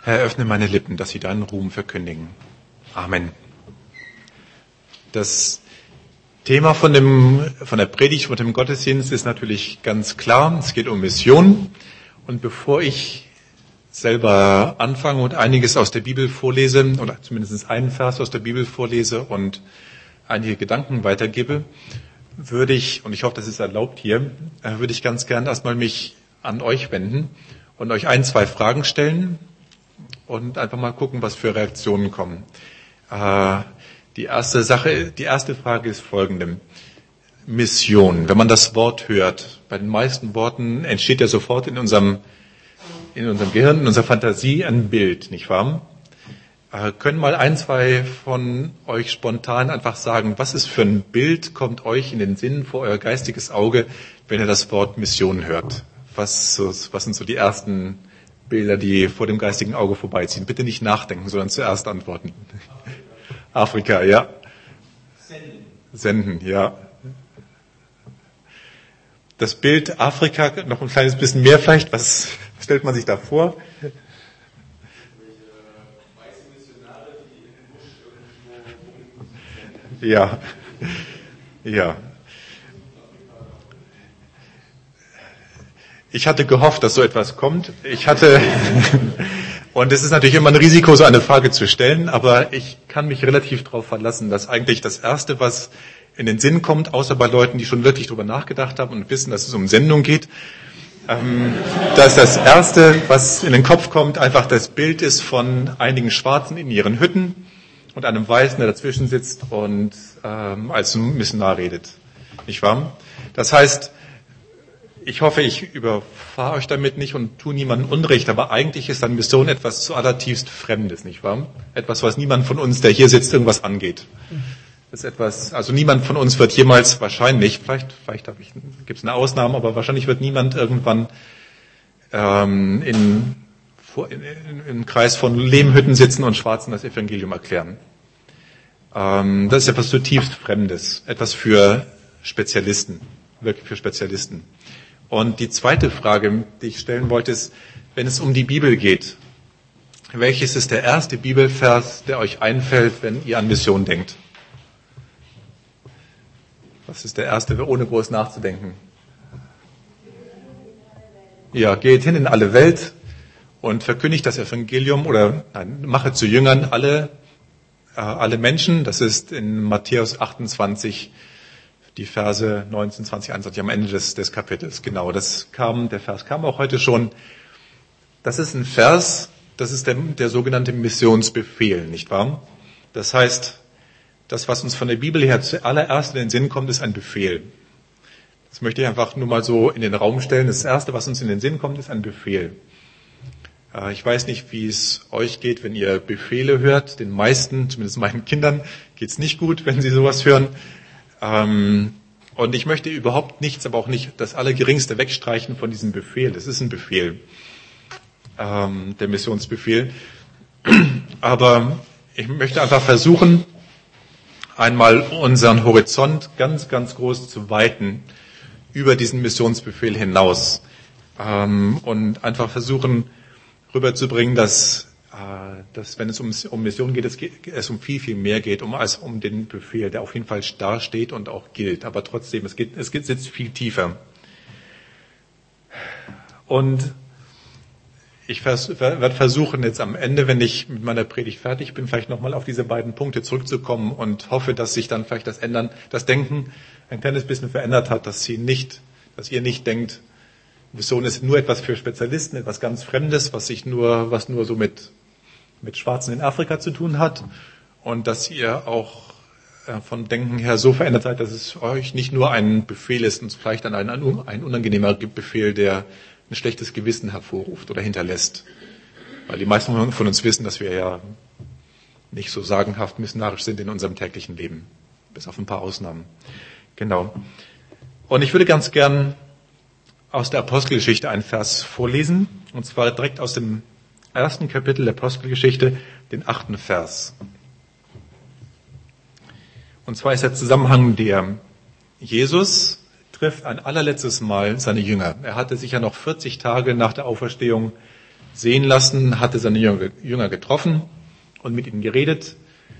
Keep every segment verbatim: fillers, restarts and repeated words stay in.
Herr, öffne meine Lippen, dass sie deinen Ruhm verkündigen. Amen. Das Thema von dem, von der Predigt, von dem Gottesdienst ist natürlich ganz klar. Es geht um Mission. Und bevor ich selber anfange und einiges aus der Bibel vorlese, oder zumindest einen Vers aus der Bibel vorlese und einige Gedanken weitergebe, würde ich, und ich hoffe, das ist erlaubt hier, würde ich ganz gern erstmal mich an euch wenden und euch ein, zwei Fragen stellen und einfach mal gucken, was für Reaktionen kommen. Äh, die erste Sache, die erste Frage ist folgende. Mission. Wenn man das Wort hört, bei den meisten Worten entsteht ja sofort in unserem, in unserem Gehirn, in unserer Fantasie ein Bild, nicht wahr? Äh, können mal ein, zwei von euch spontan einfach sagen, was ist für ein Bild kommt euch in den Sinn vor euer geistiges Auge, wenn ihr das Wort Mission hört? Was, was sind so die ersten Bilder, die vor dem geistigen Auge vorbeiziehen? Bitte nicht nachdenken, sondern zuerst antworten. Afrika, ja. Senden. Senden, ja. Das Bild Afrika, noch ein kleines bisschen mehr vielleicht. Was stellt man sich da vor? Ja, ja. Ich hatte gehofft, dass so etwas kommt. Ich hatte, und es ist natürlich immer ein Risiko, so eine Frage zu stellen, aber ich kann mich relativ darauf verlassen, dass eigentlich das Erste, was in den Sinn kommt, außer bei Leuten, die schon wirklich drüber nachgedacht haben und wissen, dass es um Sendung geht, ähm, dass das Erste, was in den Kopf kommt, einfach das Bild ist von einigen Schwarzen in ihren Hütten und einem Weißen, der dazwischen sitzt und ähm, als Missionar redet. Nicht wahr? Das heißt, ich hoffe, ich überfahre euch damit nicht und tue niemandem Unrecht, aber eigentlich ist dann Mission etwas zu allertiefst Fremdes, nicht wahr? Etwas, was niemand von uns, der hier sitzt, irgendwas angeht. Das ist etwas, also niemand von uns wird jemals wahrscheinlich, vielleicht, vielleicht habe ich, gibt es eine Ausnahme, aber wahrscheinlich wird niemand irgendwann ähm, in, in, in, im Kreis von Lehmhütten sitzen und Schwarzen das Evangelium erklären. Ähm, das ist etwas zutiefst Fremdes, etwas für Spezialisten, wirklich für Spezialisten. Und die zweite Frage, die ich stellen wollte, ist, wenn es um die Bibel geht, welches ist der erste Bibelvers, der euch einfällt, wenn ihr an Mission denkt? Was ist der erste, ohne groß nachzudenken? Ja, geht hin in alle Welt und verkündigt das Evangelium oder nein, mache zu Jüngern alle, äh, alle Menschen. Das ist in Matthäus achtundzwanzig, die Verse neunzehn, zwanzig, einundzwanzig am Ende des, des Kapitels. Genau, das kam, der Vers kam auch heute schon. Das ist ein Vers, das ist der, der sogenannte Missionsbefehl, nicht wahr? Das heißt, das, was uns von der Bibel her zuallererst in den Sinn kommt, ist ein Befehl. Das möchte ich einfach nur mal so in den Raum stellen. Das Erste, was uns in den Sinn kommt, ist ein Befehl. Ich weiß nicht, wie es euch geht, wenn ihr Befehle hört. Den meisten, zumindest meinen Kindern, geht es nicht gut, wenn sie sowas hören. Und ich möchte überhaupt nichts, aber auch nicht das Allergeringste wegstreichen von diesem Befehl. Das ist ein Befehl, der Missionsbefehl. Aber ich möchte einfach versuchen, einmal unseren Horizont ganz, ganz groß zu weiten über diesen Missionsbefehl hinaus und einfach versuchen rüberzubringen, dass dass wenn es um, um Mission geht, es, geht, es um viel, viel mehr geht, um als um den Befehl, der auf jeden Fall da steht und auch gilt. Aber trotzdem, es geht, es geht sitzt viel tiefer. Und ich vers, werde versuchen, jetzt am Ende, wenn ich mit meiner Predigt fertig bin, vielleicht nochmal auf diese beiden Punkte zurückzukommen und hoffe, dass sich dann vielleicht das Ändern, das Denken ein kleines bisschen verändert hat, dass sie nicht, dass ihr nicht denkt, Mission ist nur etwas für Spezialisten, etwas ganz Fremdes, was sich nur, was nur so mit mit Schwarzen in Afrika zu tun hat und dass ihr auch äh, vom Denken her so verändert seid, dass es euch nicht nur ein Befehl ist und vielleicht dann ein, ein unangenehmer Befehl, der ein schlechtes Gewissen hervorruft oder hinterlässt. Weil die meisten von uns wissen, dass wir ja nicht so sagenhaft missionarisch sind in unserem täglichen Leben. Bis auf ein paar Ausnahmen. Genau. Und ich würde ganz gern aus der Apostelgeschichte einen Vers vorlesen, und zwar direkt aus dem ersten Kapitel der Apostelgeschichte, den achten Vers. Und zwar ist der Zusammenhang der: Jesus trifft ein allerletztes Mal seine Jünger. Er hatte sich ja noch vierzig Tage nach der Auferstehung sehen lassen, hatte seine Jünger getroffen und mit ihnen geredet.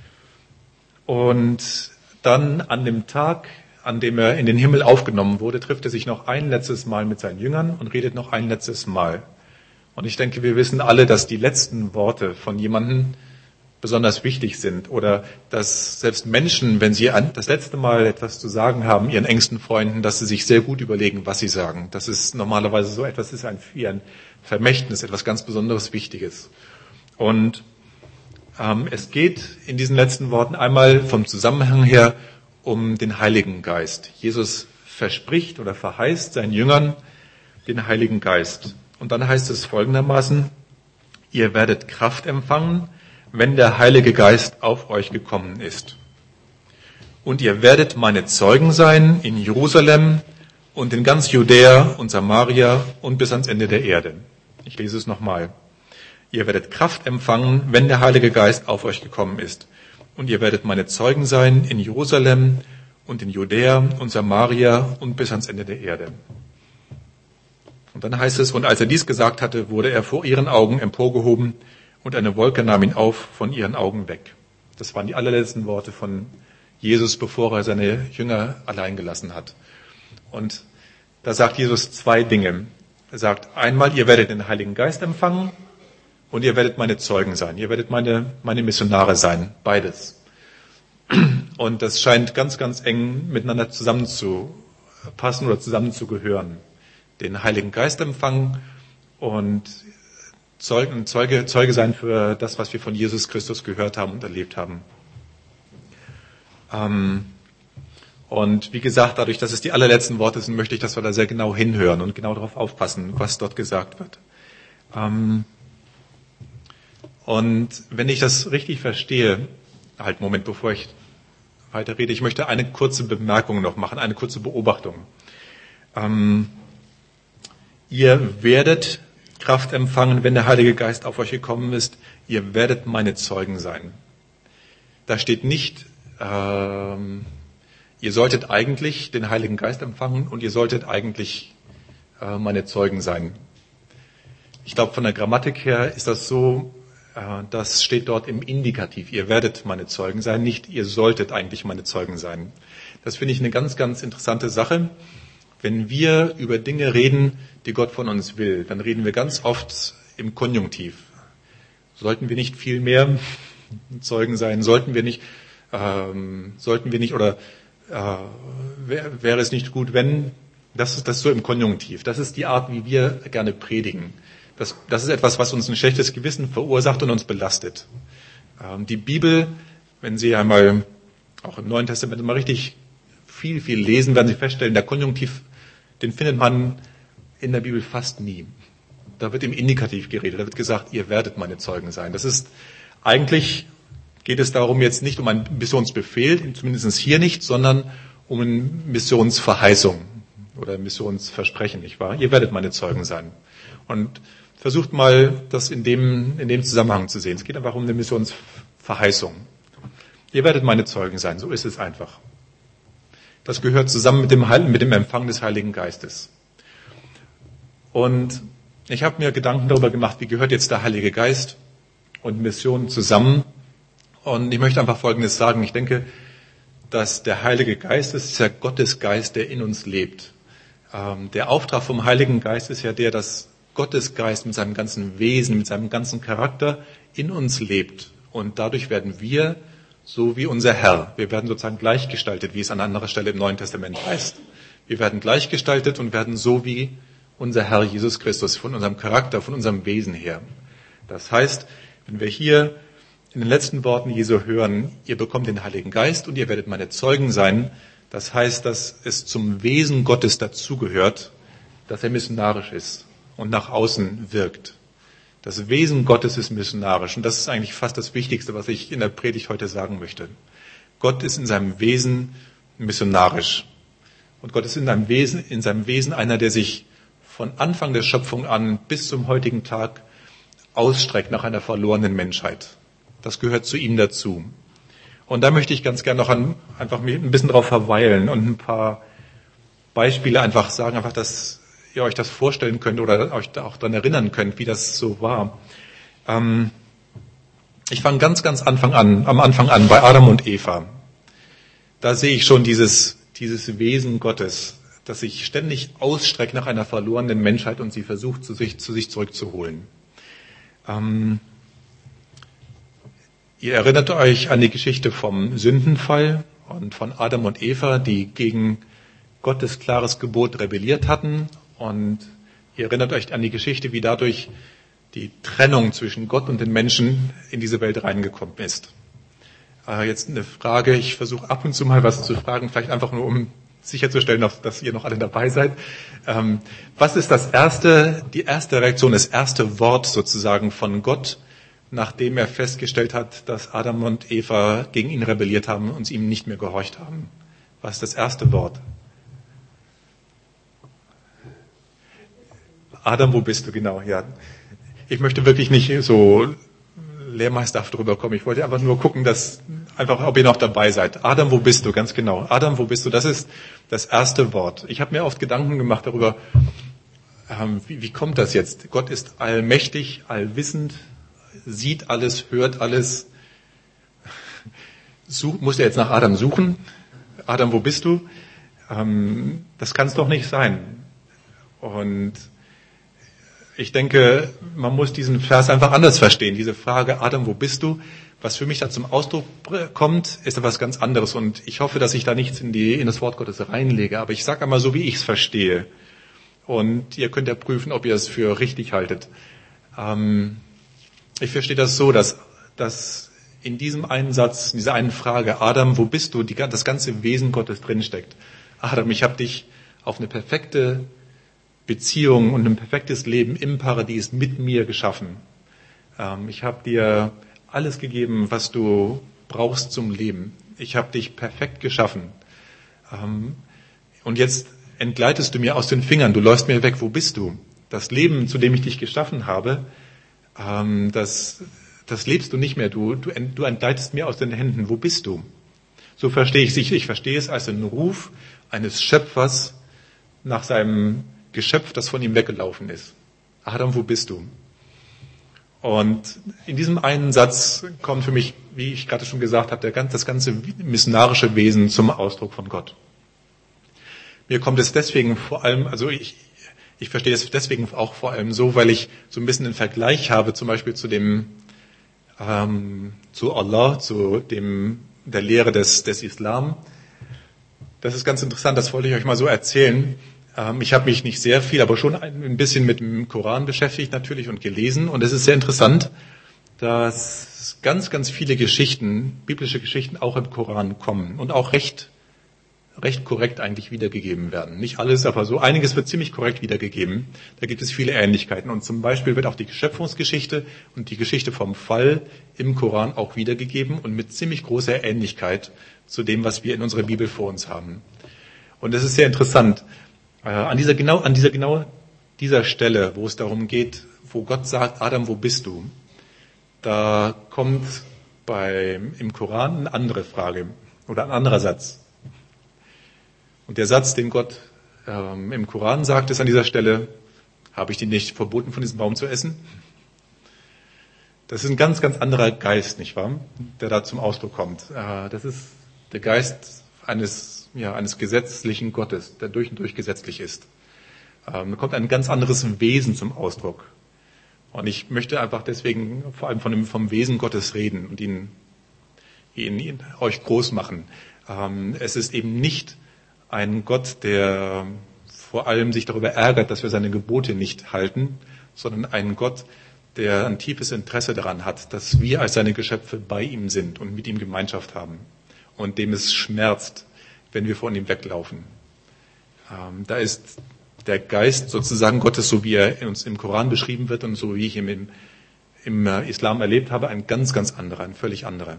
Und dann an dem Tag, an dem er in den Himmel aufgenommen wurde, trifft er sich noch ein letztes Mal mit seinen Jüngern und redet noch ein letztes Mal. Und ich denke, wir wissen alle, dass die letzten Worte von jemandem besonders wichtig sind oder dass selbst Menschen, wenn sie das letzte Mal etwas zu sagen haben, ihren engsten Freunden, dass sie sich sehr gut überlegen, was sie sagen. Das ist normalerweise so etwas, ist ein, wie ein Vermächtnis, etwas ganz Besonderes, Wichtiges. Und ähm, es geht in diesen letzten Worten einmal vom Zusammenhang her um den Heiligen Geist. Jesus verspricht oder verheißt seinen Jüngern den Heiligen Geist. Und dann heißt es folgendermaßen, ihr werdet Kraft empfangen, wenn der Heilige Geist auf euch gekommen ist. Und ihr werdet meine Zeugen sein in Jerusalem und in ganz Judäa und Samaria und bis ans Ende der Erde. Ich lese es nochmal. Ihr werdet Kraft empfangen, wenn der Heilige Geist auf euch gekommen ist. Und ihr werdet meine Zeugen sein in Jerusalem und in Judäa und Samaria und bis ans Ende der Erde. Und dann heißt es, und als er dies gesagt hatte, wurde er vor ihren Augen emporgehoben und eine Wolke nahm ihn auf von ihren Augen weg. Das waren die allerletzten Worte von Jesus, bevor er seine Jünger allein gelassen hat. Und da sagt Jesus zwei Dinge. Er sagt einmal, ihr werdet den Heiligen Geist empfangen und ihr werdet meine Zeugen sein. Ihr werdet meine, meine Missionare sein. Beides. Und das scheint ganz, ganz eng miteinander zusammenzupassen oder zusammenzugehören. Den Heiligen Geist empfangen und Zeuge, Zeuge, Zeuge sein für das, was wir von Jesus Christus gehört haben und erlebt haben. Ähm, und wie gesagt, dadurch, dass es die allerletzten Worte sind, möchte ich, dass wir da sehr genau hinhören und genau darauf aufpassen, was dort gesagt wird. Ähm, und wenn ich das richtig verstehe, halt, Moment, bevor ich weiter rede, ich möchte eine kurze Bemerkung noch machen, eine kurze Beobachtung. Ähm, ihr werdet Kraft empfangen, wenn der Heilige Geist auf euch gekommen ist. Ihr werdet meine Zeugen sein. Da steht nicht, ähm, ihr solltet eigentlich den Heiligen Geist empfangen und ihr solltet eigentlich äh, meine Zeugen sein. Ich glaube, von der Grammatik her ist das so, äh, das steht dort im Indikativ. Ihr werdet meine Zeugen sein, nicht ihr solltet eigentlich meine Zeugen sein. Das finde ich eine ganz, ganz interessante Sache. Wenn wir über Dinge reden, die Gott von uns will, dann reden wir ganz oft im Konjunktiv. Sollten wir nicht viel mehr Zeugen sein? Sollten wir nicht, ähm, sollten wir nicht, oder äh, wär, wäre es nicht gut, wenn? Das ist das so im Konjunktiv. Das ist die Art, wie wir gerne predigen. Das, das ist etwas, was uns ein schlechtes Gewissen verursacht und uns belastet. Ähm, die Bibel, wenn Sie einmal auch im Neuen Testament mal richtig viel, viel lesen, werden Sie feststellen, der Konjunktiv, den findet man in der Bibel fast nie. Da wird im Indikativ geredet, da wird gesagt, ihr werdet meine Zeugen sein. Das ist, eigentlich geht es darum jetzt nicht um einen Missionsbefehl, zumindest hier nicht, sondern um eine Missionsverheißung oder Missionsversprechen, nicht wahr? Ihr werdet meine Zeugen sein. Und versucht mal, das in dem, in dem Zusammenhang zu sehen. Es geht einfach um eine Missionsverheißung. Ihr werdet meine Zeugen sein, so ist es einfach. Das gehört zusammen mit dem, Heil, mit dem Empfang des Heiligen Geistes. Und ich habe mir Gedanken darüber gemacht, wie gehört jetzt der Heilige Geist und Mission zusammen. Und ich möchte einfach Folgendes sagen. Ich denke, dass der Heilige Geist ist ja Gottes Geist, der in uns lebt. Ähm, der Auftrag vom Heiligen Geist ist ja der, dass Gottes Geist mit seinem ganzen Wesen, mit seinem ganzen Charakter in uns lebt. Und dadurch werden wir so wie unser Herr. Wir werden sozusagen gleichgestaltet, wie es an anderer Stelle im Neuen Testament heißt. Wir werden gleichgestaltet und werden so wie unser Herr Jesus Christus, von unserem Charakter, von unserem Wesen her. Das heißt, wenn wir hier in den letzten Worten Jesu hören, ihr bekommt den Heiligen Geist und ihr werdet meine Zeugen sein, das heißt, dass es zum Wesen Gottes dazugehört, dass er missionarisch ist und nach außen wirkt. Das Wesen Gottes ist missionarisch und das ist eigentlich fast das Wichtigste, was ich in der Predigt heute sagen möchte. Gott ist in seinem Wesen missionarisch und Gott ist in seinem Wesen, in seinem Wesen einer, der sich von Anfang der Schöpfung an bis zum heutigen Tag ausstreckt nach einer verlorenen Menschheit. Das gehört zu ihm dazu. Und da möchte ich ganz gerne noch an, einfach ein bisschen drauf verweilen und ein paar Beispiele einfach sagen, einfach, dass ihr euch das vorstellen könnt oder euch da auch daran erinnern könnt, wie das so war. Ähm, ich fange ganz, ganz Anfang an, am Anfang an, bei Adam und Eva. Da sehe ich schon dieses, dieses Wesen Gottes, das sich ständig ausstreckt nach einer verlorenen Menschheit und sie versucht, zu sich, zu sich zurückzuholen. Ähm, ihr erinnert euch an die Geschichte vom Sündenfall und von Adam und Eva, die gegen Gottes klares Gebot rebelliert hatten. Und ihr erinnert euch an die Geschichte, wie dadurch die Trennung zwischen Gott und den Menschen in diese Welt reingekommen ist. Äh, jetzt eine Frage, ich versuche ab und zu mal was zu fragen, vielleicht einfach nur, um sicherzustellen, dass ihr noch alle dabei seid. Ähm, was ist das erste, die erste Reaktion, das erste Wort sozusagen von Gott, nachdem er festgestellt hat, dass Adam und Eva gegen ihn rebelliert haben und ihm nicht mehr gehorcht haben? Was ist das erste Wort? Adam, wo bist du? Genau, ja. Ich möchte wirklich nicht so lehrmeisterhaft drüber kommen. Ich wollte einfach nur gucken, dass einfach, ob ihr noch dabei seid. Adam, wo bist du? Ganz genau. Adam, wo bist du? Das ist das erste Wort. Ich habe mir oft Gedanken gemacht darüber, ähm, wie, wie kommt das jetzt? Gott ist allmächtig, allwissend, sieht alles, hört alles. Such, muss er jetzt nach Adam suchen? Adam, wo bist du? Ähm, das kann es doch nicht sein. Und ich denke, man muss diesen Vers einfach anders verstehen. Diese Frage, Adam, wo bist du? Was für mich da zum Ausdruck kommt, ist etwas ganz anderes. Und ich hoffe, dass ich da nichts in, die, in das Wort Gottes reinlege. Aber ich sage einmal so, wie ich es verstehe. Und ihr könnt ja prüfen, ob ihr es für richtig haltet. Ähm, ich verstehe das so, dass, dass in diesem einen Satz, in dieser einen Frage, Adam, wo bist du, die, das ganze Wesen Gottes drinsteckt. Adam, ich habe dich auf eine perfekte Beziehung und ein perfektes Leben im Paradies mit mir geschaffen. Ähm, ich habe dir alles gegeben, was du brauchst zum Leben. Ich habe dich perfekt geschaffen. Ähm, und jetzt entgleitest du mir aus den Fingern, du läufst mir weg. Wo bist du? Das Leben, zu dem ich dich geschaffen habe, ähm, das, das lebst du nicht mehr. Du, du, du entgleitest mir aus den Händen. Wo bist du? So verstehe ich es. Ich verstehe es als einen Ruf eines Schöpfers nach seinem Geschöpf, das von ihm weggelaufen ist. Adam, wo bist du? Und in diesem einen Satz kommt für mich, wie ich gerade schon gesagt habe, der, das ganze missionarische Wesen zum Ausdruck von Gott. Mir kommt es deswegen vor allem, also ich, ich verstehe es deswegen auch vor allem so, weil ich so ein bisschen einen Vergleich habe, zum Beispiel zu dem, ähm, zu Allah, zu dem, der Lehre des, des Islam. Das ist ganz interessant, das wollte ich euch mal so erzählen. Ich habe mich nicht sehr viel, aber schon ein bisschen mit dem Koran beschäftigt natürlich und gelesen. Und es ist sehr interessant, dass ganz, ganz viele Geschichten, biblische Geschichten auch im Koran kommen und auch recht, recht korrekt eigentlich wiedergegeben werden. Nicht alles, aber so einiges wird ziemlich korrekt wiedergegeben. Da gibt es viele Ähnlichkeiten. Und zum Beispiel wird auch die Schöpfungsgeschichte und die Geschichte vom Fall im Koran auch wiedergegeben und mit ziemlich großer Ähnlichkeit zu dem, was wir in unserer Bibel vor uns haben. Und es ist sehr interessant. An dieser genau, an dieser genau dieser Stelle, wo es darum geht, wo Gott sagt, Adam, wo bist du? Da kommt bei, im Koran eine andere Frage oder ein anderer Satz. Und der Satz, den Gott ähm, im Koran sagt, ist an dieser Stelle, habe ich dir nicht verboten, von diesem Baum zu essen? Das ist ein ganz, ganz anderer Geist, nicht wahr? Der da zum Ausdruck kommt. Äh, das ist der Geist eines ja, eines gesetzlichen Gottes, der durch und durch gesetzlich ist. Ähm, da kommt ein ganz anderes Wesen zum Ausdruck. Und ich möchte einfach deswegen vor allem von dem, vom Wesen Gottes reden und ihn, ihn, ihn euch groß machen. Ähm, es ist eben nicht ein Gott, der vor allem sich darüber ärgert, dass wir seine Gebote nicht halten, sondern ein Gott, der ein tiefes Interesse daran hat, dass wir als seine Geschöpfe bei ihm sind und mit ihm Gemeinschaft haben. Und dem es schmerzt, wenn wir von ihm weglaufen. Ähm, da ist der Geist sozusagen Gottes, so wie er in uns im Koran beschrieben wird und so wie ich ihn im, im Islam erlebt habe, ein ganz, ganz anderer, ein völlig anderer.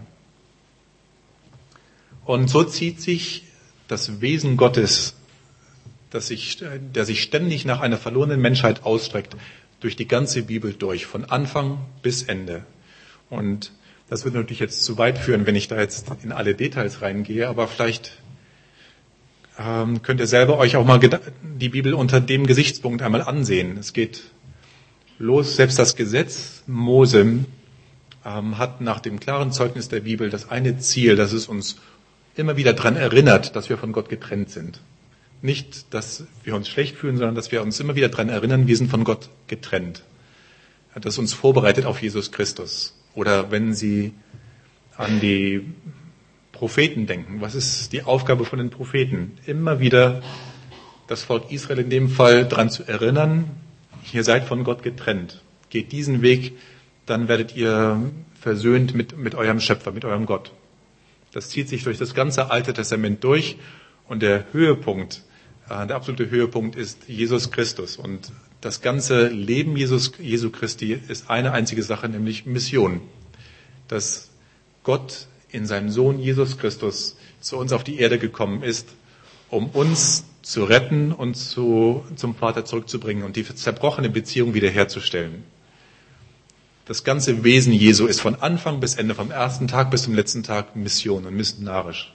Und so zieht sich das Wesen Gottes, das sich, der sich ständig nach einer verlorenen Menschheit ausstreckt, durch die ganze Bibel durch, von Anfang bis Ende. Und das würde natürlich jetzt zu weit führen, wenn ich da jetzt in alle Details reingehe, aber vielleicht ähm, könnt ihr selber euch auch mal die Bibel unter dem Gesichtspunkt einmal ansehen. Es geht los, selbst das Gesetz Mose ähm, hat nach dem klaren Zeugnis der Bibel das eine Ziel, dass es uns immer wieder daran erinnert, dass wir von Gott getrennt sind. Nicht, dass wir uns schlecht fühlen, sondern dass wir uns immer wieder daran erinnern, wir sind von Gott getrennt. Das uns vorbereitet auf Jesus Christus. Oder wenn Sie an die Propheten denken, was ist die Aufgabe von den Propheten? Immer wieder das Volk Israel in dem Fall daran zu erinnern, ihr seid von Gott getrennt. Geht diesen Weg, dann werdet ihr versöhnt mit, mit eurem Schöpfer, mit eurem Gott. Das zieht sich durch das ganze Alte Testament durch und der Höhepunkt, äh, der absolute Höhepunkt ist Jesus Christus. Und das ganze Leben Jesus, Jesu Christi ist eine einzige Sache, nämlich Mission. Dass Gott in seinem Sohn Jesus Christus zu uns auf die Erde gekommen ist, um uns zu retten und zu, zum Vater zurückzubringen und die zerbrochene Beziehung wiederherzustellen. Das ganze Wesen Jesu ist von Anfang bis Ende, vom ersten Tag bis zum letzten Tag Mission und missionarisch.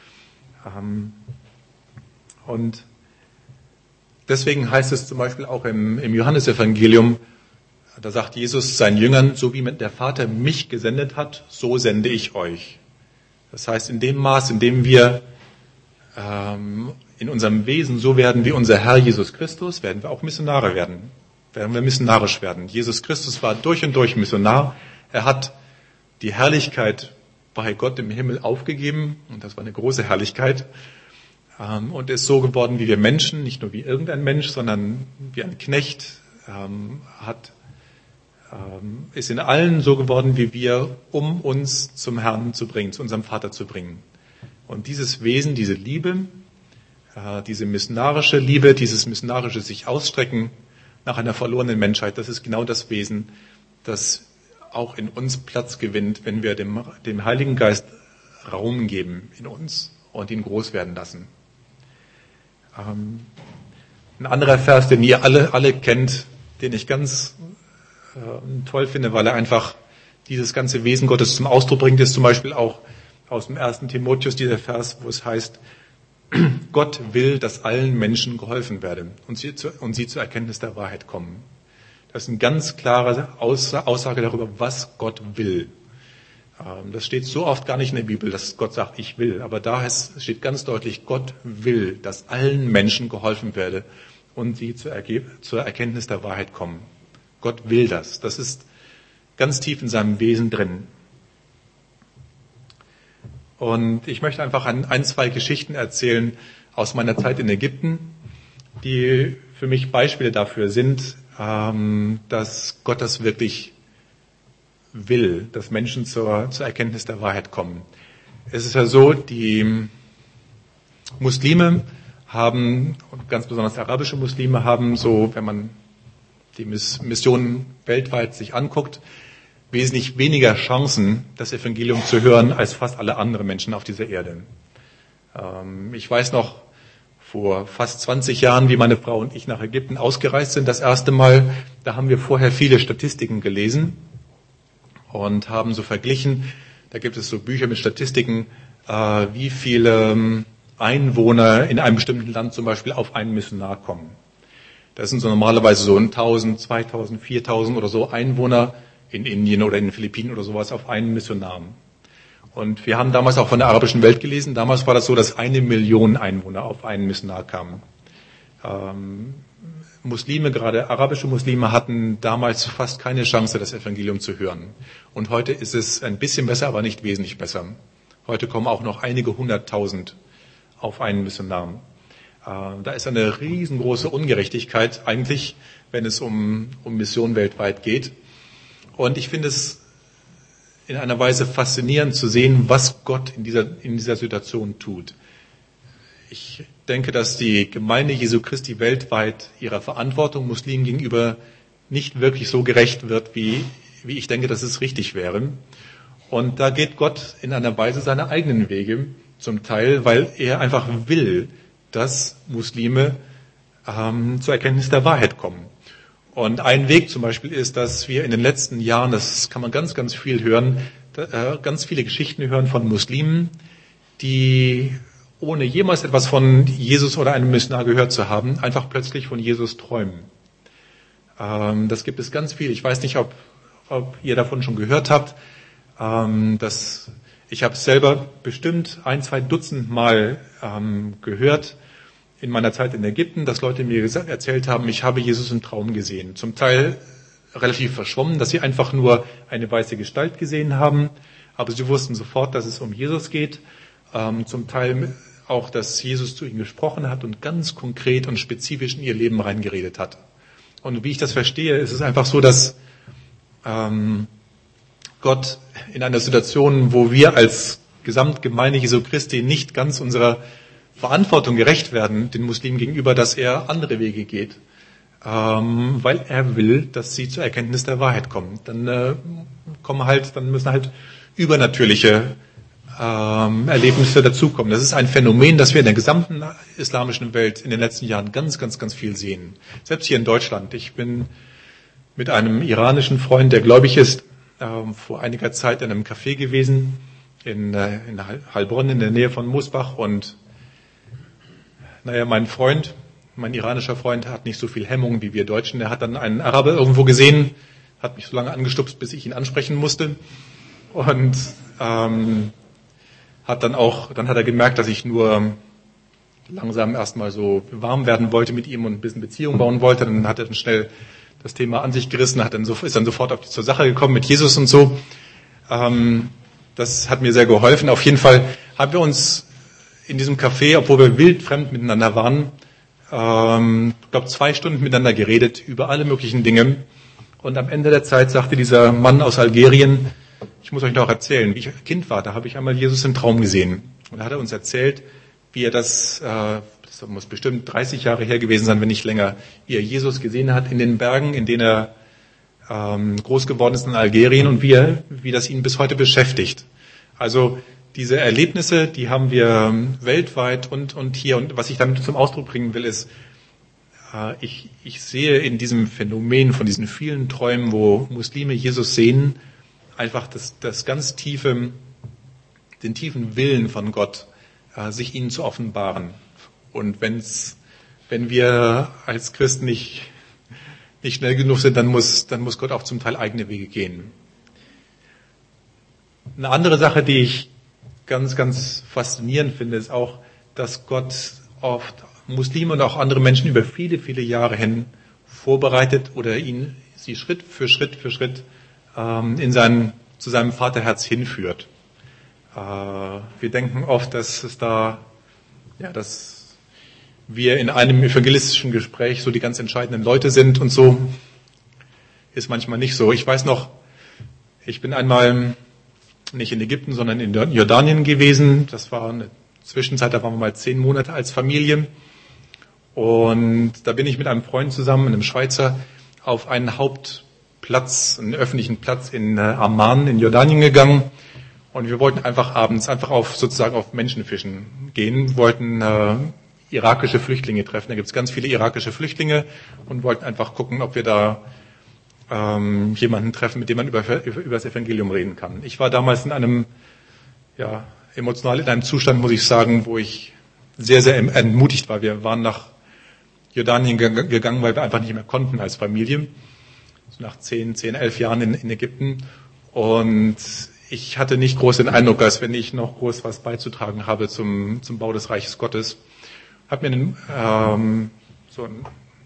Und deswegen heißt es zum Beispiel auch im, im Johannesevangelium, da sagt Jesus seinen Jüngern, so wie der Vater mich gesendet hat, so sende ich euch. Das heißt, in dem Maß, in dem wir ähm, in unserem Wesen so werden wie unser Herr Jesus Christus, werden wir auch Missionare werden. Werden wir missionarisch werden. Jesus Christus war durch und durch Missionar. Er hat die Herrlichkeit bei Gott im Himmel aufgegeben, und das war eine große Herrlichkeit, ähm, und ist so geworden wie wir Menschen, nicht nur wie irgendein Mensch, sondern wie ein Knecht, ähm, hat ist in allen so geworden wie wir, um uns zum Herrn zu bringen, zu unserem Vater zu bringen. Und dieses Wesen, diese Liebe, diese missionarische Liebe, dieses missionarische sich ausstrecken nach einer verlorenen Menschheit, das ist genau das Wesen, das auch in uns Platz gewinnt, wenn wir dem, dem Heiligen Geist Raum geben in uns und ihn groß werden lassen. Ein anderer Vers, den ihr alle, alle kennt, den ich ganz toll finde, weil er einfach dieses ganze Wesen Gottes zum Ausdruck bringt, ist zum Beispiel auch aus dem ersten Timotheus dieser Vers, wo es heißt, Gott will, dass allen Menschen geholfen werde und sie, zu, und sie zur Erkenntnis der Wahrheit kommen. Das ist eine ganz klare Aussage darüber, was Gott will. Das steht so oft gar nicht in der Bibel, dass Gott sagt, ich will, aber da steht ganz deutlich, Gott will, dass allen Menschen geholfen werde und sie zur, Erge- zur Erkenntnis der Wahrheit kommen. Gott will das. Das ist ganz tief in seinem Wesen drin. Und ich möchte einfach ein, ein, zwei Geschichten erzählen aus meiner Zeit in Ägypten, die für mich Beispiele dafür sind, ähm, dass Gott das wirklich will, dass Menschen zur, zur Erkenntnis der Wahrheit kommen. Es ist ja so, die Muslime haben, und ganz besonders arabische Muslime haben so, wenn man die Mission weltweit sich anguckt, wesentlich weniger Chancen, das Evangelium zu hören, als fast alle anderen Menschen auf dieser Erde. Ähm, ich weiß noch, vor fast zwanzig Jahren, wie meine Frau und ich nach Ägypten ausgereist sind, das erste Mal, da haben wir vorher viele Statistiken gelesen und haben so verglichen, da gibt es so Bücher mit Statistiken, äh, wie viele Einwohner in einem bestimmten Land zum Beispiel auf einen Missionar kommen. Das sind so normalerweise so tausend, zweitausend, viertausend oder so Einwohner in Indien oder in den Philippinen oder sowas auf einen Missionar. Und wir haben damals auch von der arabischen Welt gelesen. Damals war das so, dass eine Million Einwohner auf einen Missionar kamen. Ähm, Muslime, gerade arabische Muslime, hatten damals fast keine Chance, das Evangelium zu hören. Und heute ist es ein bisschen besser, aber nicht wesentlich besser. Heute kommen auch noch einige hunderttausend auf einen Missionar. Da ist eine riesengroße Ungerechtigkeit eigentlich, wenn es um, um Mission weltweit geht. Und ich finde es in einer Weise faszinierend zu sehen, was Gott in dieser, in dieser Situation tut. Ich denke, dass die Gemeinde Jesu Christi weltweit ihrer Verantwortung Muslimen gegenüber nicht wirklich so gerecht wird, wie, wie ich denke, dass es richtig wäre. Und da geht Gott in einer Weise seine eigenen Wege, zum Teil, weil er einfach will, dass Muslime ähm, zur Erkenntnis der Wahrheit kommen. Und ein Weg zum Beispiel ist, dass wir in den letzten Jahren, das kann man ganz, ganz viel hören, äh, ganz viele Geschichten hören von Muslimen, die ohne jemals etwas von Jesus oder einem Missionar gehört zu haben, einfach plötzlich von Jesus träumen. Ähm, das gibt es ganz viel. Ich weiß nicht, ob, ob ihr davon schon gehört habt. Ähm, das, ich habe es selber bestimmt ein, zwei Dutzend Mal ähm, gehört in meiner Zeit in Ägypten, dass Leute mir gesagt, erzählt haben, ich habe Jesus im Traum gesehen. Zum Teil relativ verschwommen, dass sie einfach nur eine weiße Gestalt gesehen haben, aber sie wussten sofort, dass es um Jesus geht. Ähm, zum Teil auch, dass Jesus zu ihnen gesprochen hat und ganz konkret und spezifisch in ihr Leben reingeredet hat. Und wie ich das verstehe, ist es einfach so, dass ähm, Gott in einer Situation, wo wir als Gesamtgemeinde Jesu Christi nicht ganz unserer Verantwortung gerecht werden, den Muslimen gegenüber, dass er andere Wege geht, ähm, weil er will, dass sie zur Erkenntnis der Wahrheit kommen. Dann äh, kommen halt, dann müssen halt übernatürliche ähm, Erlebnisse dazukommen. Das ist ein Phänomen, das wir in der gesamten islamischen Welt in den letzten Jahren ganz, ganz, ganz viel sehen. Selbst hier in Deutschland. Ich bin mit einem iranischen Freund, der gläubig ist, ähm, vor einiger Zeit in einem Café gewesen in, äh, in Heilbronn in der Nähe von Mosbach und naja, mein Freund, mein iranischer Freund hat nicht so viel Hemmung wie wir Deutschen. Er hat dann einen Araber irgendwo gesehen, hat mich so lange angestupst, bis ich ihn ansprechen musste. Und ähm, hat dann auch, dann hat er gemerkt, dass ich nur langsam erstmal so warm werden wollte mit ihm und ein bisschen Beziehung bauen wollte. Dann hat er dann schnell das Thema an sich gerissen, hat dann so, ist dann sofort auf die, zur Sache gekommen mit Jesus und so. Ähm, das hat mir sehr geholfen. Auf jeden Fall haben wir uns in diesem Café, obwohl wir wildfremd miteinander waren, ähm, ich glaube zwei Stunden miteinander geredet über alle möglichen Dinge. Und am Ende der Zeit sagte dieser Mann aus Algerien, ich muss euch noch erzählen, wie ich Kind war, da habe ich einmal Jesus im Traum gesehen. Und da hat er uns erzählt, wie er das, äh, das muss bestimmt dreißig Jahre her gewesen sein, wenn nicht länger, wie er Jesus gesehen hat in den Bergen, in denen er ähm, groß geworden ist in Algerien und wie, er, wie das ihn bis heute beschäftigt. Also diese Erlebnisse, die haben wir weltweit und, und hier. Und was ich damit zum Ausdruck bringen will, ist, äh, ich, ich sehe in diesem Phänomen von diesen vielen Träumen, wo Muslime Jesus sehen, einfach das, das ganz tiefe, den tiefen Willen von Gott, äh, sich ihnen zu offenbaren. Und wenn's, wenn wir als Christen nicht, nicht schnell genug sind, dann muss, dann muss Gott auch zum Teil eigene Wege gehen. Eine andere Sache, die ich ganz, ganz faszinierend finde, ist auch, dass Gott oft Muslime und auch andere Menschen über viele, viele Jahre hin vorbereitet oder ihn, sie Schritt für Schritt für Schritt ähm, in sein, zu seinem Vaterherz hinführt. Äh, wir denken oft, dass es da, ja, dass wir in einem evangelistischen Gespräch so die ganz entscheidenden Leute sind und so. Ist manchmal nicht so. Ich weiß noch, ich bin einmal nicht in Ägypten, sondern in Jordanien gewesen. Das war eine Zwischenzeit, da waren wir mal zehn Monate als Familie. Und da bin ich mit einem Freund zusammen, einem Schweizer, auf einen Hauptplatz, einen öffentlichen Platz in Amman in Jordanien gegangen. Und wir wollten einfach abends einfach auf sozusagen auf Menschenfischen gehen, wollten äh, irakische Flüchtlinge treffen. Da gibt es ganz viele irakische Flüchtlinge und wollten einfach gucken, ob wir da ähm, jemanden treffen, mit dem man über, über, über das Evangelium reden kann. Ich war damals in einem, ja, emotional in einem Zustand, muss ich sagen, wo ich sehr, sehr entmutigt war. Wir waren nach Jordanien gegangen, weil wir einfach nicht mehr konnten als Familie. So nach zehn, zehn, elf Jahren in, in Ägypten. Und ich hatte nicht groß den Eindruck, als wenn ich noch groß was beizutragen habe zum, zum Bau des Reiches Gottes. Hab mir einen, ähm, so ein,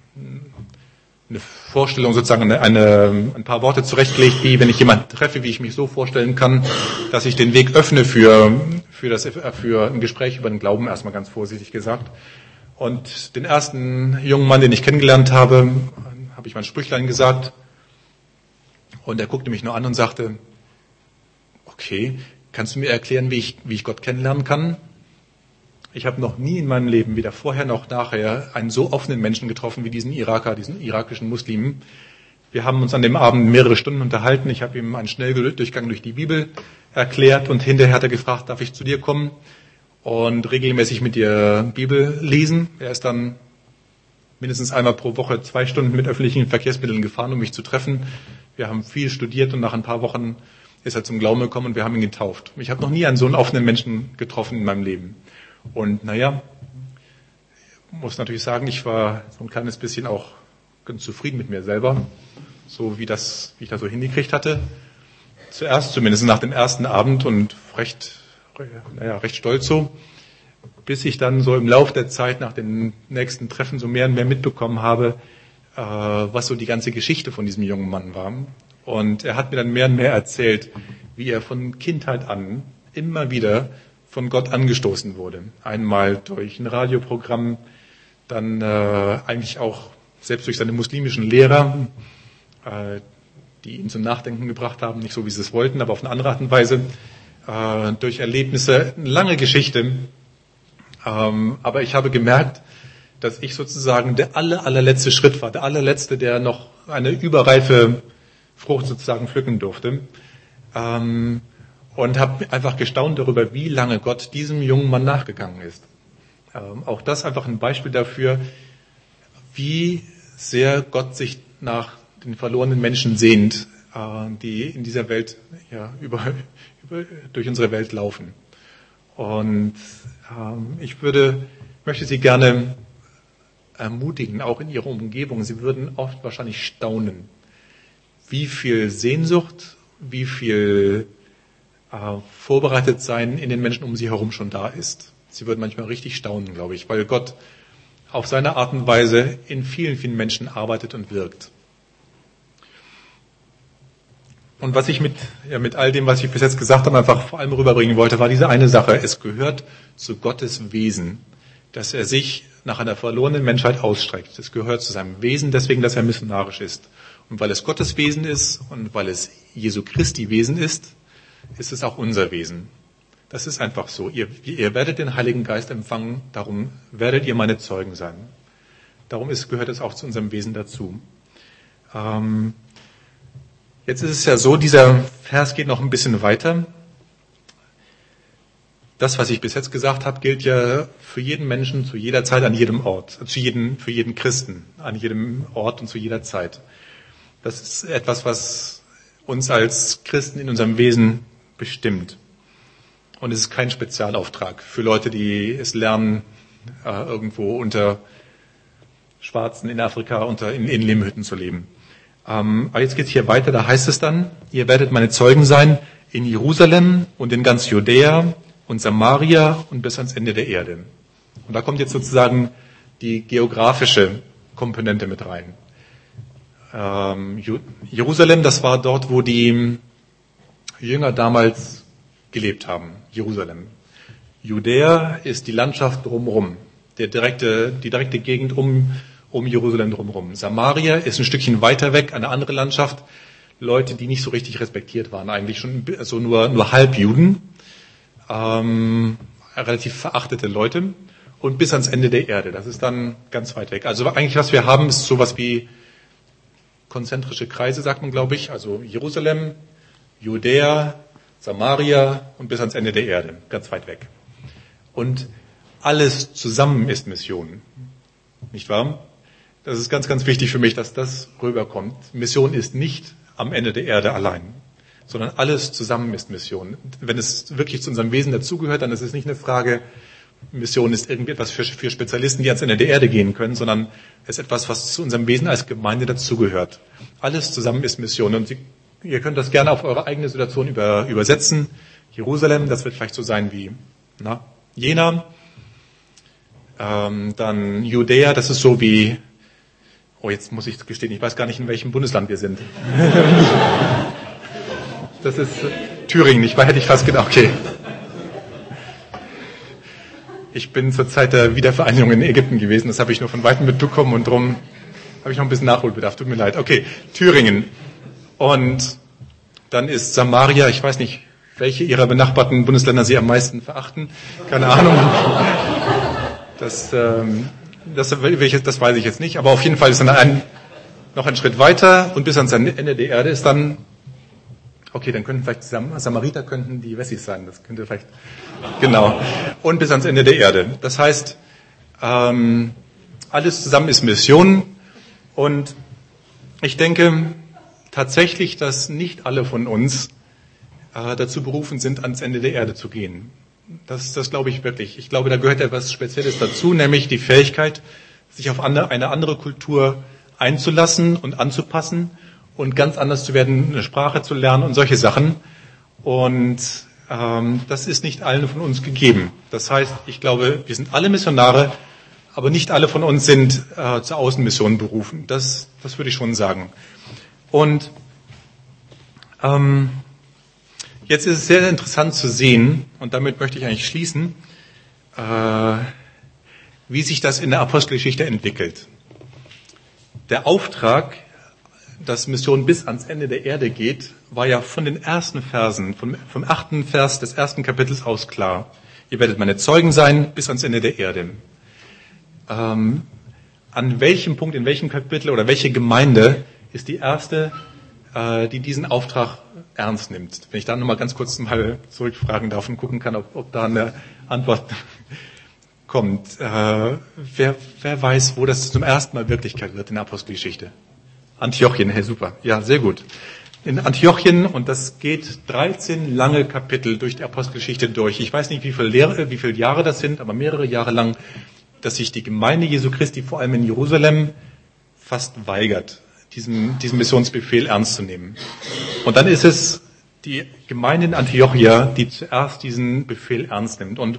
eine Vorstellung, sozusagen eine, eine, ein paar Worte zurechtgelegt, wie wenn ich jemanden treffe, wie ich mich so vorstellen kann, dass ich den Weg öffne für, für, das, für ein Gespräch über den Glauben, erstmal ganz vorsichtig gesagt. Und den ersten jungen Mann, den ich kennengelernt habe, habe ich mein Sprüchlein gesagt. Und er guckte mich nur an und sagte, okay, kannst du mir erklären, wie ich, wie ich Gott kennenlernen kann? Ich habe noch nie in meinem Leben, weder vorher noch nachher, einen so offenen Menschen getroffen wie diesen Iraker, diesen irakischen Muslimen. Wir haben uns an dem Abend mehrere Stunden unterhalten. Ich habe ihm einen Schnelldurchgang durch die Bibel erklärt und hinterher hat er gefragt, darf ich zu dir kommen und regelmäßig mit dir Bibel lesen. Er ist dann mindestens einmal pro Woche zwei Stunden mit öffentlichen Verkehrsmitteln gefahren, um mich zu treffen. Wir haben viel studiert und nach ein paar Wochen ist er zum Glauben gekommen und wir haben ihn getauft. Ich habe noch nie einen so einen offenen Menschen getroffen in meinem Leben. Und naja, muss natürlich sagen, ich war so ein kleines bisschen auch ganz zufrieden mit mir selber, so wie das, wie ich das so hingekriegt hatte. Zuerst, zumindest nach dem ersten Abend und recht, naja, recht stolz so, bis ich dann so im Lauf der Zeit nach den nächsten Treffen so mehr und mehr mitbekommen habe, äh, was so die ganze Geschichte von diesem jungen Mann war. Und er hat mir dann mehr und mehr erzählt, wie er von Kindheit an immer wieder von Gott angestoßen wurde. Einmal durch ein Radioprogramm, dann äh, eigentlich auch selbst durch seine muslimischen Lehrer, äh, die ihn zum Nachdenken gebracht haben, nicht so wie sie es wollten, aber auf eine andere Art und Weise, äh, durch Erlebnisse, eine lange Geschichte. Ähm, aber ich habe gemerkt, dass ich sozusagen der aller, allerletzte Schritt war, der allerletzte, der noch eine überreife Frucht sozusagen pflücken durfte. Ähm, und habe einfach gestaunt darüber, wie lange Gott diesem jungen Mann nachgegangen ist. Ähm, auch das einfach ein Beispiel dafür, wie sehr Gott sich nach den verlorenen Menschen sehnt, äh, die in dieser Welt ja, über, über, durch unsere Welt laufen. Und ähm, ich würde, möchte Sie gerne ermutigen, auch in Ihrer Umgebung. Sie würden oft wahrscheinlich staunen, wie viel Sehnsucht, wie viel äh, vorbereitet sein in den Menschen um Sie herum schon da ist. Sie würden manchmal richtig staunen, glaube ich, weil Gott auf seine Art und Weise in vielen, vielen Menschen arbeitet und wirkt. Und was ich mit, ja, mit all dem, was ich bis jetzt gesagt habe, einfach vor allem rüberbringen wollte, war diese eine Sache. Es gehört zu Gottes Wesen, dass er sich nach einer verlorenen Menschheit ausstreckt. Es gehört zu seinem Wesen, deswegen, dass er missionarisch ist. Und weil es Gottes Wesen ist und weil es Jesu Christi Wesen ist, ist es auch unser Wesen. Das ist einfach so. Ihr, ihr werdet den Heiligen Geist empfangen, darum werdet ihr meine Zeugen sein. Darum ist, gehört es auch zu unserem Wesen dazu. Ähm, jetzt ist es ja so, dieser Vers geht noch ein bisschen weiter. Das, was ich bis jetzt gesagt habe, gilt ja für jeden Menschen, zu jeder Zeit, an jedem Ort, zu jedem, für jeden Christen, an jedem Ort und zu jeder Zeit. Das ist etwas, was uns als Christen in unserem Wesen bestimmt. Und es ist kein Spezialauftrag für Leute, die es lernen, äh, irgendwo unter Schwarzen in Afrika, unter in, in Lehmhütten zu leben. Ähm, aber jetzt geht es hier weiter, da heißt es dann, ihr werdet meine Zeugen sein in Jerusalem und in ganz Judäa und Samaria und bis ans Ende der Erde. Und da kommt jetzt sozusagen die geografische Komponente mit rein. Ähm, Jerusalem, das war dort, wo die Jünger damals gelebt haben. Jerusalem. Judäa ist die Landschaft drumherum, der direkte, die direkte Gegend um, um Jerusalem drumherum. Samaria ist ein Stückchen weiter weg, eine andere Landschaft. Leute, die nicht so richtig respektiert waren, eigentlich schon so also nur, nur Halbjuden, ähm, relativ verachtete Leute und bis ans Ende der Erde. Das ist dann ganz weit weg. Also eigentlich, was wir haben, ist sowas wie konzentrische Kreise, sagt man, glaube ich. Also Jerusalem, Judäa, Samaria und bis ans Ende der Erde, ganz weit weg. Und alles zusammen ist Mission, nicht wahr? Das ist ganz, ganz wichtig für mich, dass das rüberkommt. Mission ist nicht am Ende der Erde allein, sondern alles zusammen ist Mission. Wenn es wirklich zu unserem Wesen dazugehört, dann ist es nicht eine Frage, Mission ist irgendwie etwas für, für Spezialisten, die ans Ende der Erde gehen können, sondern es ist etwas, was zu unserem Wesen als Gemeinde dazugehört. Alles zusammen ist Mission. Und Sie, ihr könnt das gerne auf eure eigene Situation über, übersetzen. Jerusalem, das wird vielleicht so sein wie na, Jena. Ähm, dann Judäa, das ist so wie, oh, jetzt muss ich gestehen, ich weiß gar nicht, in welchem Bundesland wir sind. Das ist Thüringen, nicht wahr? Hätte ich fast gedacht, okay. Ich bin zur Zeit der Wiedervereinigung in Ägypten gewesen, das habe ich nur von Weitem mitbekommen und darum habe ich noch ein bisschen Nachholbedarf, tut mir leid. Okay, Thüringen. Und dann ist Samaria, ich weiß nicht, welche ihrer benachbarten Bundesländer Sie am meisten verachten, keine Ahnung. Das, ähm, das, das weiß ich jetzt nicht, aber auf jeden Fall ist dann ein, noch ein Schritt weiter und bis ans Ende der Erde ist dann, okay, dann könnten vielleicht Sam- Samariter könnten die Wessis sein, das könnte vielleicht, genau, und bis ans Ende der Erde. Das heißt, ähm, alles zusammen ist Mission und ich denke tatsächlich, dass nicht alle von uns äh, dazu berufen sind, ans Ende der Erde zu gehen. Das, das glaube ich wirklich. Ich glaube, da gehört etwas Spezielles dazu, nämlich die Fähigkeit, sich auf eine andere Kultur einzulassen und anzupassen und ganz anders zu werden, eine Sprache zu lernen und solche Sachen. Und ähm, das ist nicht allen von uns gegeben. Das heißt, ich glaube, wir sind alle Missionare, aber nicht alle von uns sind äh, zur Außenmission berufen. Das, das würde ich schon sagen. Und ähm, jetzt ist es sehr interessant zu sehen, und damit möchte ich eigentlich schließen, äh, wie sich das in der Apostelgeschichte entwickelt. Der Auftrag, dass Mission bis ans Ende der Erde geht, war ja von den ersten Versen, vom, vom achten Vers des ersten Kapitels aus klar. Ihr werdet meine Zeugen sein bis ans Ende der Erde. Ähm, an welchem Punkt, in welchem Kapitel oder welche Gemeinde ist die erste, äh, die diesen Auftrag ernst nimmt? Wenn ich da nochmal ganz kurz mal zurückfragen darf und gucken kann, ob, ob da eine Antwort kommt. Äh, wer, wer weiß, wo das zum ersten Mal Wirklichkeit wird in der Apostelgeschichte? Antiochien, hey, super. Ja, sehr gut. In Antiochien, und das geht dreizehn lange Kapitel durch die Apostelgeschichte durch. Ich weiß nicht, wie viele, Lehre, wie viele Jahre das sind, aber mehrere Jahre lang, dass sich die Gemeinde Jesu Christi, vor allem in Jerusalem, fast weigert, diesen, diesen Missionsbefehl ernst zu nehmen. Und dann ist es die Gemeinde in Antiochia, die zuerst diesen Befehl ernst nimmt. Und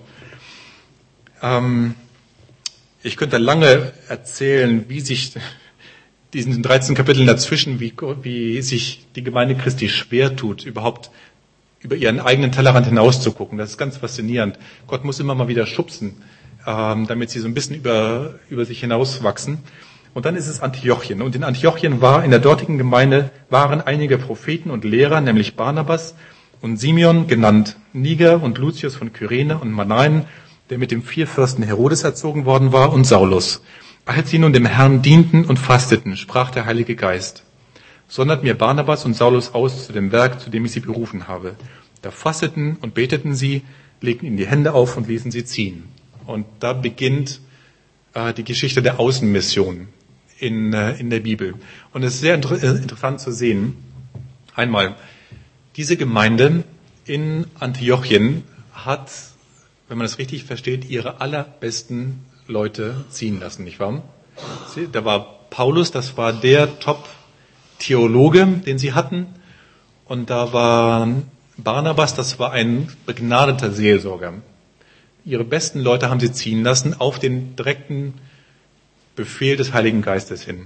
ähm, ich könnte lange erzählen, wie sich diesen dreizehn Kapiteln dazwischen, wie, wie sich die Gemeinde Christi schwer tut, überhaupt über ihren eigenen Tellerrand hinauszugucken. Das ist ganz faszinierend. Gott muss immer mal wieder schubsen, ähm, damit sie so ein bisschen über, über sich hinauswachsen. Und dann ist es Antiochien. Und in Antiochien war, in der dortigen Gemeinde waren einige Propheten und Lehrer, nämlich Barnabas und Simeon, genannt Niger und Lucius von Kyrene und Manaen, der mit dem Vierfürsten Herodes erzogen worden war, und Saulus. Als sie nun dem Herrn dienten und fasteten, sprach der Heilige Geist: Sondert mir Barnabas und Saulus aus zu dem Werk, zu dem ich sie berufen habe. Da fasteten und beteten sie, legten ihnen die Hände auf und ließen sie ziehen. Und da beginnt äh, die Geschichte der Außenmission in, äh, in der Bibel. Und es ist sehr inter- interessant zu sehen, einmal, diese Gemeinde in Antiochien hat, wenn man das richtig versteht, ihre allerbesten Leute ziehen lassen, nicht wahr? Da war Paulus, das war der Top-Theologe, den sie hatten. Und da war Barnabas, das war ein begnadeter Seelsorger. Ihre besten Leute haben sie ziehen lassen auf den direkten Befehl des Heiligen Geistes hin.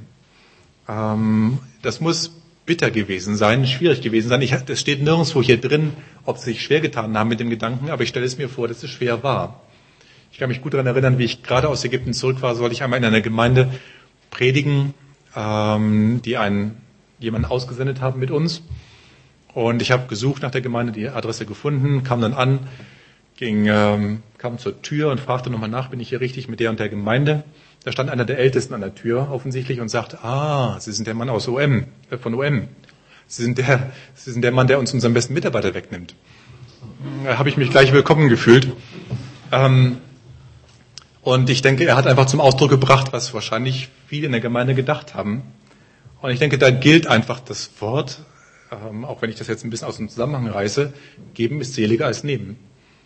Ähm, das muss bitter gewesen sein, schwierig gewesen sein. Es steht nirgendwo hier drin, ob sie sich schwer getan haben mit dem Gedanken, aber ich stelle es mir vor, dass es schwer war. Ich kann mich gut daran erinnern, wie ich gerade aus Ägypten zurück war, sollte ich einmal in einer Gemeinde predigen, ähm, die einen, jemanden ausgesendet haben mit uns. Und ich habe gesucht nach der Gemeinde, die Adresse gefunden, kam dann an, ging, ähm, kam zur Tür und fragte nochmal nach, bin ich hier richtig mit der und der Gemeinde? Da stand einer der Ältesten an der Tür offensichtlich und sagte: Ah, Sie sind der Mann aus O M, äh, von O M. Sie sind der, Sie sind der Mann, der uns unseren besten Mitarbeiter wegnimmt. Da habe ich mich gleich willkommen gefühlt. Ähm, Und ich denke, er hat einfach zum Ausdruck gebracht, was wahrscheinlich viele in der Gemeinde gedacht haben. Und ich denke, da gilt einfach das Wort, ähm, auch wenn ich das jetzt ein bisschen aus dem Zusammenhang reiße: Geben ist seliger als nehmen.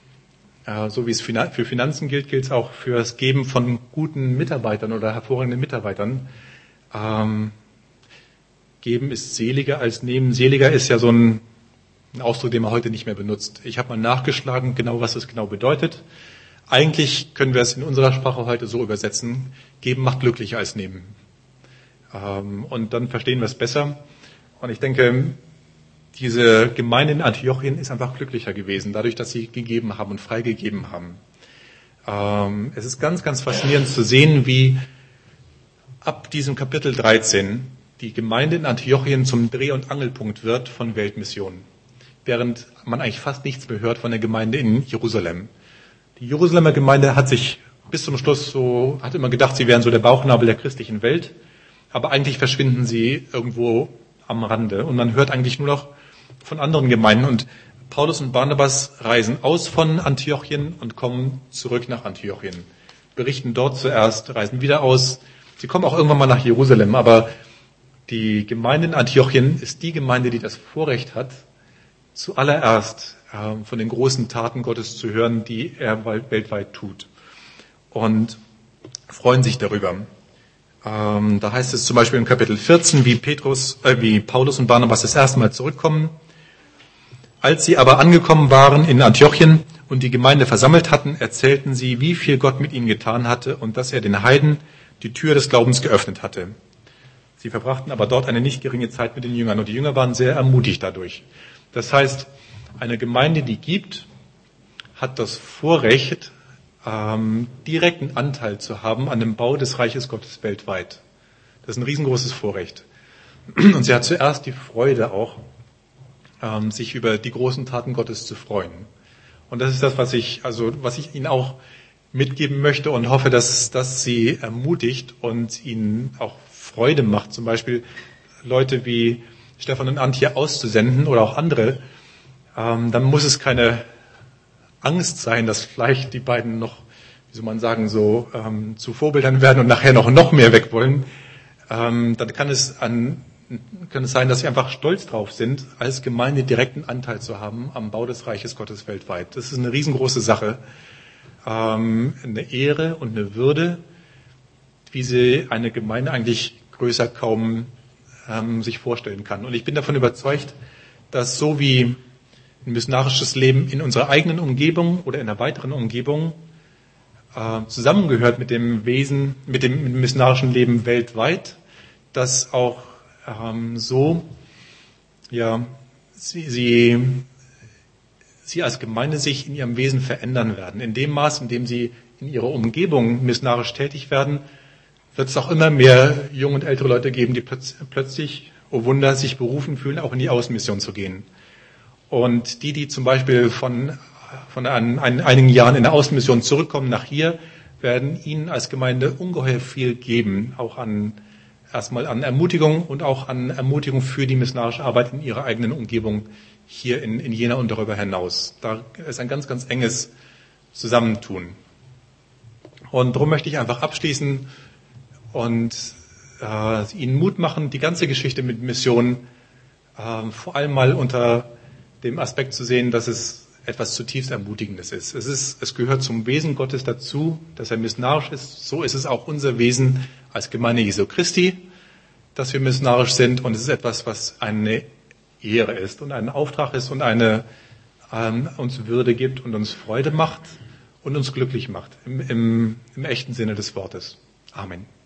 Äh, so wie es für Finanzen gilt, gilt es auch für das Geben von guten Mitarbeitern oder hervorragenden Mitarbeitern. Ähm, geben ist seliger als nehmen. Seliger ist ja so ein, ein Ausdruck, den man heute nicht mehr benutzt. Ich habe mal nachgeschlagen, genau was das genau bedeutet. Eigentlich können wir es in unserer Sprache heute so übersetzen: Geben macht glücklicher als nehmen. Ähm, und dann verstehen wir es besser. Und ich denke, diese Gemeinde in Antiochien ist einfach glücklicher gewesen, dadurch, dass sie gegeben haben und freigegeben haben. Ähm, es ist ganz, ganz faszinierend zu sehen, wie ab diesem Kapitel dreizehn die Gemeinde in Antiochien zum Dreh- und Angelpunkt wird von Weltmission. Während man eigentlich fast nichts mehr hört von der Gemeinde in Jerusalem. Die Jerusalemer Gemeinde hat sich bis zum Schluss so, hat immer gedacht, sie wären so der Bauchnabel der christlichen Welt, aber eigentlich verschwinden sie irgendwo am Rande und man hört eigentlich nur noch von anderen Gemeinden. Und Paulus und Barnabas reisen aus von Antiochien und kommen zurück nach Antiochien, berichten dort zuerst, reisen wieder aus. Sie kommen auch irgendwann mal nach Jerusalem, aber die Gemeinde in Antiochien ist die Gemeinde, die das Vorrecht hat, zuallererst äh, von den großen Taten Gottes zu hören, die er weltweit tut. Und freuen sich darüber. Ähm, da heißt es zum Beispiel in Kapitel vierzehn, wie Petrus, äh, wie Paulus und Barnabas das erste Mal zurückkommen. Als sie aber angekommen waren in Antiochien und die Gemeinde versammelt hatten, erzählten sie, wie viel Gott mit ihnen getan hatte und dass er den Heiden die Tür des Glaubens geöffnet hatte. Sie verbrachten aber dort eine nicht geringe Zeit mit den Jüngern und die Jünger waren sehr ermutigt dadurch. Das heißt, eine Gemeinde, die gibt, hat das Vorrecht, ähm, direkten Anteil zu haben an dem Bau des Reiches Gottes weltweit. Das ist ein riesengroßes Vorrecht. Und sie hat zuerst die Freude auch, ähm, sich über die großen Taten Gottes zu freuen. Und das ist das, was ich, also, was ich Ihnen auch mitgeben möchte und hoffe, dass das Sie ermutigt und Ihnen auch Freude macht, zum Beispiel Leute wie Stefan und Antje auszusenden oder auch andere. Ähm, dann muss es keine Angst sein, dass vielleicht die beiden noch, wie soll man sagen, so ähm, zu Vorbildern werden und nachher noch noch mehr weg wollen. Ähm, dann kann es an kann es sein, dass sie einfach stolz drauf sind, als Gemeinde direkten Anteil zu haben am Bau des Reiches Gottes weltweit. Das ist eine riesengroße Sache, ähm, eine Ehre und eine Würde, wie sie eine Gemeinde eigentlich größer kaum ähm, sich vorstellen kann. Und ich bin davon überzeugt, dass so wie ein missionarisches Leben in unserer eigenen Umgebung oder in einer weiteren Umgebung äh, zusammengehört mit dem Wesen, mit dem, mit dem missionarischen Leben weltweit, dass auch ähm, so ja sie, sie, sie als Gemeinde sich in ihrem Wesen verändern werden. In dem Maß, in dem sie in ihrer Umgebung missionarisch tätig werden, wird es auch immer mehr junge und ältere Leute geben, die plötz- plötzlich, oh Wunder, sich berufen fühlen, auch in die Außenmission zu gehen. Und die, die zum Beispiel von, von ein, ein, einigen Jahren in der Außenmission zurückkommen nach hier, werden ihnen als Gemeinde ungeheuer viel geben, auch an erstmal an Ermutigung und auch an Ermutigung für die missionarische Arbeit in ihrer eigenen Umgebung hier in, in Jena und darüber hinaus. Da ist ein ganz, ganz enges Zusammentun. Und darum möchte ich einfach abschließen und äh, Ihnen Mut machen, die ganze Geschichte mit Mission äh, vor allem mal unter dem Aspekt zu sehen, dass es etwas zutiefst Ermutigendes ist. Es ist, es gehört zum Wesen Gottes dazu, dass er missionarisch ist. So ist es auch unser Wesen als Gemeinde Jesu Christi, dass wir missionarisch sind. Und es ist etwas, was eine Ehre ist und ein Auftrag ist und eine ähm, uns Würde gibt und uns Freude macht und uns glücklich macht im, im, im echten Sinne des Wortes. Amen.